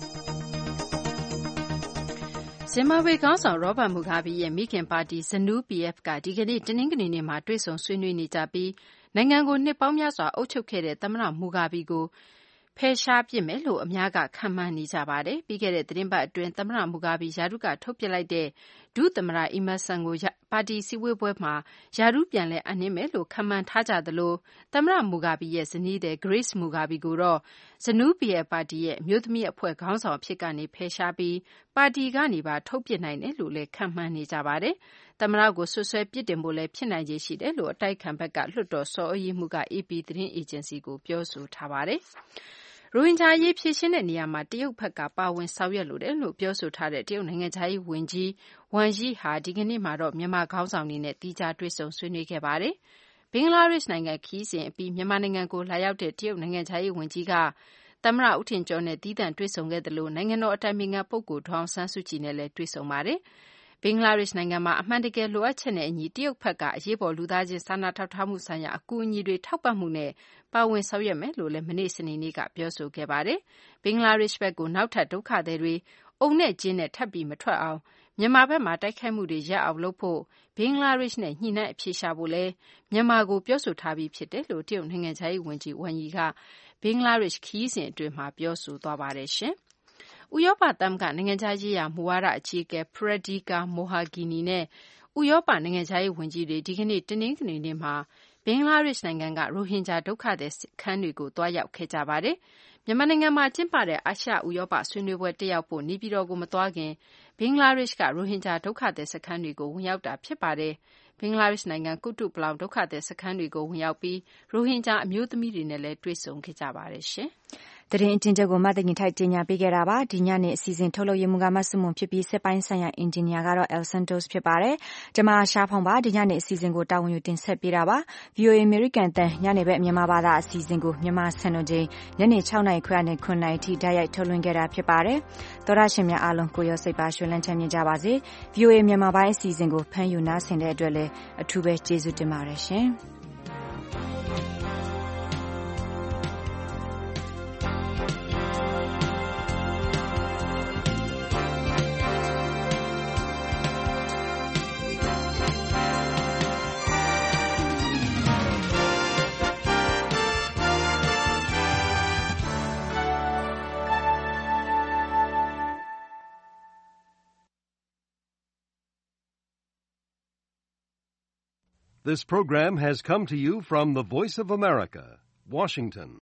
ဇင်ဘာဘွေခေါင်းဆောင်ရောဘတ်မူဂါဘီရဲ့မိခင်ပါတီ ZANU-PF ကဒီကနေ့တနင်္ဂနွေနေ့မှာတွေ့ဆုံဆွေးနွေးနေကြပြီးနိုင်ငံကိုနှစ်ပေါင်းများစွာအုပ်ချုပ်ခဲ့တဲ့သမ္မတမူဂါဘီကိုဖယ်ရှားပစ်မယ်လို့အများကခန့်မှန်းနေကြပါတယ်။ပြီးခဲ့တဲ့သတင်းပတ်အတွင်းသမ္မတမူဂါဘီယာရုကထုတ်ပစ်လိုက်တဲ့ဒုသမ္မတအီမဆန်ကိုပါတီစည်းဝေးပွဲမှာယာရုပြန်လဲအနှင်းမယ်လို့ခန့်မှန်းထားကြသလိုသမ္မတမူဂါဘီရဲ့ဇနီးတဲ့ Grace Mugabe ကိုတော့ ZANU-PF ပါတီရဲ့အမျိုးသမီးအဖွဲ့ခေါင်းဆောင်ဖြစ်ကနေဖယ်ရှားပြီးပါတီကနေပါထုတ်ပစ်နိုင်တယ်လို့လည်းခန့်မှန်းနေကြပါတယ်။သမ္မတကိုဆွဆွဲပြစ်တင်ဖို့လည်းဖြစ်နိုင်ခြေရှိတယ်လို့အတိုက်ခံဘက်ကလွှတ်တော်စောအရေးမှုက AP သတင်းအေဂျင်စီကိုပြောဆိုထားပါတယ်။ရိုဟင်ဂျာအရေးဖြေရှင်းတဲ့နေရာမှာတရုတ်ဘက်ကပါဝင်ဆောင်ရွက်လိုတယ်လို့ပြောဆိုထားတဲ့တရုတ်နိုင်ငံခြားရေးဝန်ကြီးဝမ်ယီဟာဒီကနေ့မှာတော့မြန်မာခေါင်းဆောင်တွေနဲ့သီးခြားတွေ့ဆုံဆွေးနွေးခဲ့ပါတယ်။ဘင်္ဂလားဒေ့ရှ်နိုင်ငံခရီးစဉ်အပြီးမြန်မာနိုင်ငံကိုလာရောက်တဲ့တရုတ်နိုင်ငံခြားရေးဝန်ကြီးကသမ္မတဦးထင်ကျော်နဲ့သီးသန့်တွေ့ဆုံခဲ့သလိုနိုင်ငံတော်အတိုင်ပင်ခံပုဂ္ဂိုလ်ဒေါ်အောင်ဆန်းစုကြည်နဲ့လည်းတွေ့ဆုံပါတယ်။ဘင်္ဂလားဒေ့ရှ်နိုင်ငံမှာအမှန်တကယ်လိုအပ်ချက်နဲ့အညီတရုတ်ဘက်ကအရေးပေါ်လူသားချင်းစာနာထောက်ထားမှုဆိုင်ရာအကူအညီတွေထောက်ပံ့မှုနဲ့ပါဝင်ဆောင်ရွက်မယ်လို့လည်းမနေ့စနေနေ့ကပြောဆိုခဲ့ပါတယ်။ဘင်္ဂလားဒေ့ရှ်ဘက်ကိုနောက်ထပ်ဒုက္ခသည်တွေအုံနဲ့ကျင်းနဲ့ထပ်ပြီးမထွက်အောင်မြန်မာဘက်မှာတိုက်ခိုက်မှုတွေရပ်အောင်လုပ်ဖို့ဘင်္ဂလားဒေ့ရှ်နဲ့ညှိနှိုင်းအဖြေရှာဖို့လည်းမြန်မာကိုပြောဆိုထားပြီးဖြစ်တယ်လို့တရုတ်နိုင်ငံခြားရေးဝန်ကြီးဝမ်ယီကဘင်္ဂလားဒေ့ရှ်ခရီးစဉ်အတွင်းမှာပြောဆိုသွားပါတယ်ရှင်။ဥရောပသမဂ္ဂနိုင်ငံခြားရေးရာမူဝါဒအကြီးအကဲ Federica Mogherini နဲ့ဥရောပနိုင်ငံခြားရေးဝန်ကြီးတွေဒီကနေ့တနင်္ဂနွေနေ့မှာဘင်္ဂလားဒေ့ရှ်နိုင်ငံကရိုဟင်ဂျာဒုက္ခသည်စခန်းတွေကိုတွားရောက်ခဲ့ကြပါတယ်။မြန်မာနိုင်ငံမှာကျင်းပတဲ့အာရှဥရောပဆွေးနွေးပွဲတက်ရောက်ဖို့နေပြည်တော်ကိုမသွားခင်ဘင်္ဂလားဒေ့ရှ်ကရိုဟင်ဂျာဒုက္ခသည်စခန်းတွေကိုဝင်ရောက်တာဖြစ်ပါတယ်။ဘင်္ဂလားဒေ့ရှ်နိုင်ငံကုတုပလောင်ဒုက္ခသည်စခန်းတွေကိုဝင်ရောက်ပြီးရိုဟင်ဂျာအမျိုးသမီးတွေနဲ့လည်းတွေ့ဆုံခဲ့ကြပါတယ်ရှင်။သတင်းအကျဉ်းချုပ်ကိုမသိငင်ထိုက်တင်ညာပေးခဲ့တာပါဒီညနေအစီအစဉ်ထုတ်လုပ်ရမှုကမဆုမွန်ဖြစ်ပြီးစက်ပိုင်းဆိုင်ရာအင်ဂျင်နီယာကတော့ El Santos ဖြစ်ပါတယ်ကျွန်မရှားဖောင်ပါဒီညနေအစီအစဉ်ကိုတာဝန်ယူတင်ဆက်ပေးတာပါ VOA American တန်ညနေဘက်မြန်မာဘာသာအစီအစဉ်ကိုမြန်မာစံတော်ချိန်ညနေ6:00နာရီခွဲနဲ့9:00နာရီထိဓာတ်ရိုက်ထုတ်လွှင့်ခဲ့တာဖြစ်ပါတယ်သောရရှင်များအားလုံးကိုရောစိတ်ပါရွှင်လန်းချမ်းမြေ့ကြပါစေ VOA မြန်မာပိုင်းအစီအစဉ်ကိုဖမ်းယူနားဆင်တဲ့အတွက်လည်းအထူးပဲကျေးဇူးတင်ပါတယ်ရှင်။ This program has come to you from the Voice of America, Washington.